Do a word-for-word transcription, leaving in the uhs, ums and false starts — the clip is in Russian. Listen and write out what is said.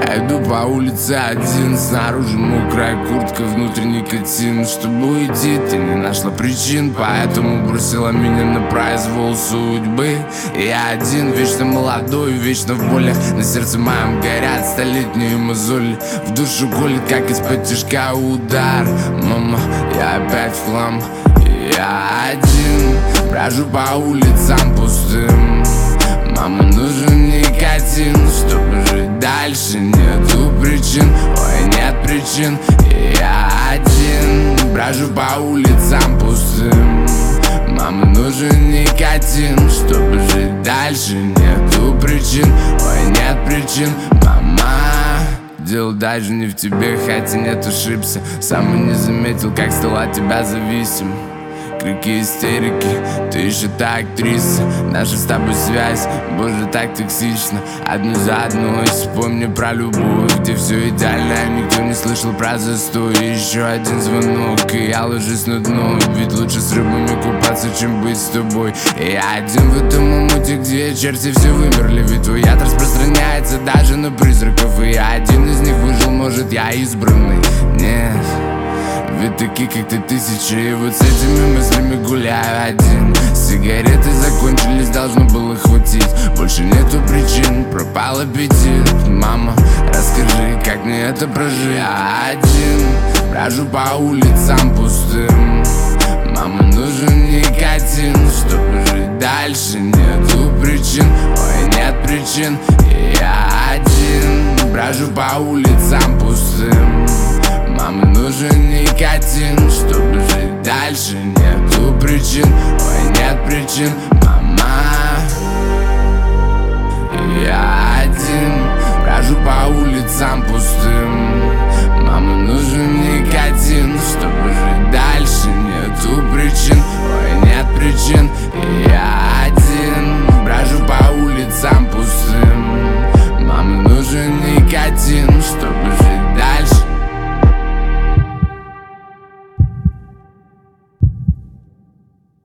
Я иду по улице один, снаружи мокрая куртка, внутри никотин. Чтобы уйти, ты не нашла причин, поэтому бросила меня на произвол судьбы. Я один, вечно молодой, вечно в болях. На сердце моем горят столетние мозоли. В душу колет, как из-под тишка удар. Мама, я опять в хлам. Я один, брожу по улицам пустым. Мама, нужен никотин, чтобы жить дальше. Нету причин, ой, нет причин. Я один, брожу по улицам пустым. Мама, нужен никотин, чтобы жить дальше. Нету причин, ой, нет причин. Мама, дело даже не в тебе, хотя нет, ошибся. Сам и не заметил, как стал от тебя зависим. Крики истерики, ты еще та актриса. Наша с тобой связь, боже, так токсично. Одну за одной вспомни про любовь, где все идеально, никто не слышал про застой. Еще один звонок, и я ложусь на дно. Ведь лучше с рыбами купаться, чем быть с тобой. И я один в этом омуте, где черти все вымерли. Ведь твой яд распространяется даже на призраков. И я один из них выжил, может, я избранный. Нет, ведь такие, как ты, тысячи. И вот с этими мыслями гуляю один. Сигареты закончились, должно было хватить. Больше нету причин, пропал аппетит. Мама, расскажи, как мне это прожить. Я один, брожу по улицам пустым. Мама, нужен никотин, чтобы жить дальше. Нету причин, ой, нет причин. Я один, брожу по улицам пустым. Мама, нужен никотин, чтобы жить дальше. Нету причин, ой, нет причин. Мама, я один, брожу по улицам пустым.